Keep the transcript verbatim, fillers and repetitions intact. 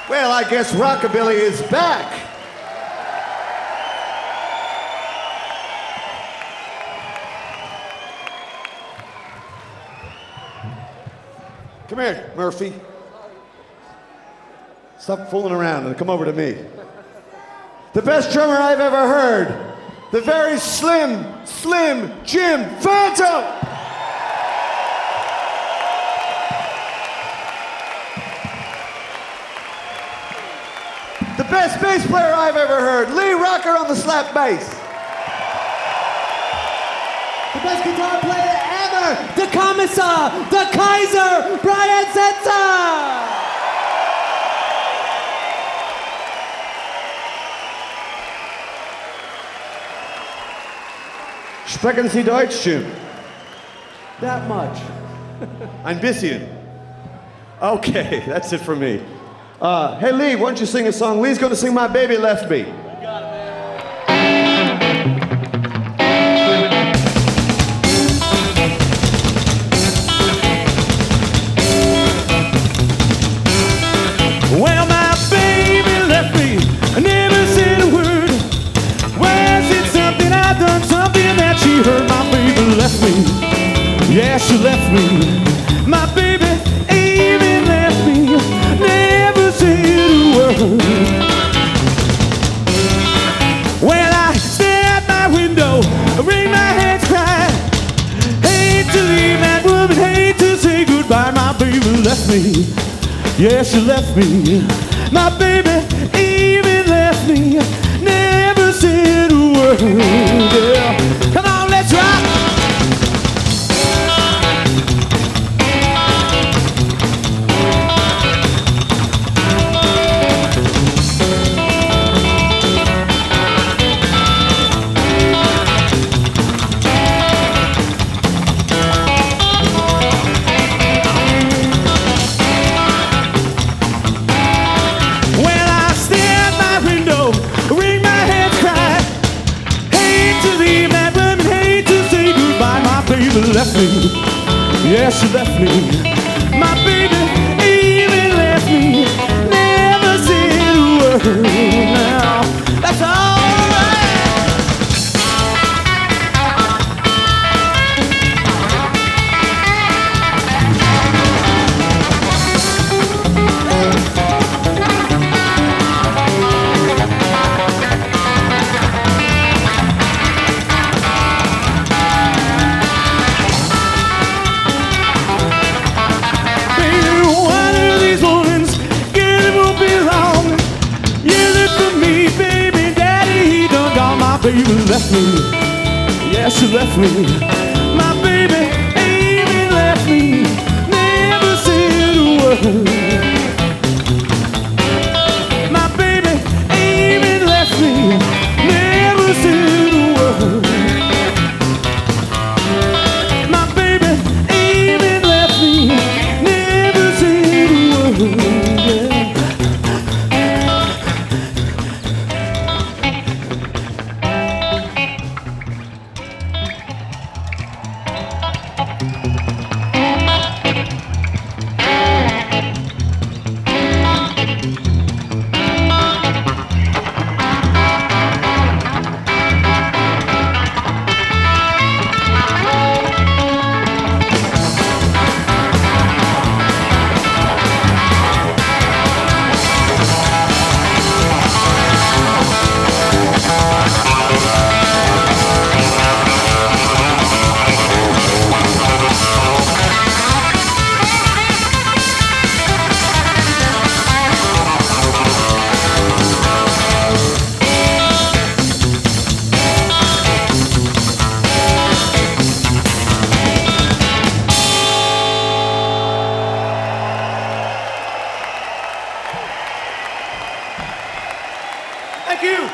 Well, I guess rockabilly is back. Come here, Murphy. Stop fooling around and come over to me. The best drummer I've ever heard. The very slim, slim Jim Phantom. The best bass player I've ever heard, Lee Rocker on the slap bass. The best guitar player ever, the Commissar, the Kaiser, Brian Setzer. Sprechen Sie Deutsch, Jim? That much. Ein bisschen. Okay, that's it for me. Uh, hey Lee, why don't you sing a song? Lee's gonna sing My Baby Left Me. Well, my baby left me, I never said a word. Was it something I done, something that she heard? My baby left me, yeah, she left me. My baby even left me, never said a word. Well, I stare at my window, wring my hands, cry. Hate to leave that woman, hate to say goodbye. My baby left me. Yeah, she left me. My baby even left me. Never said a word. Yeah. Come on, let's rock. Left me, yeah, she left me. My baby even left me, never said a word. Now, that's all right. Baby left me, yeah, she left me. My baby even left me, never said a word. My baby even left me, never said a word. My baby even left me, never said a word. Yeah. Thank you.